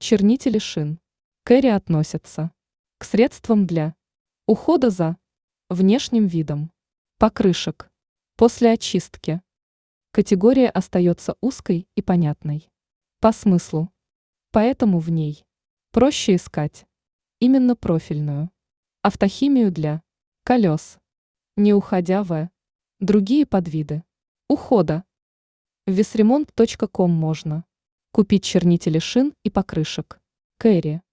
Чернители шин Кэрри относятся к средствам для ухода за внешним видом покрышек после очистки. Категория остается узкой и понятной по смыслу, поэтому в ней проще искать именно профильную автохимию для колес, не уходя в другие подвиды ухода. В весремонт.ком можно купить чернители шин и покрышек Кэрри.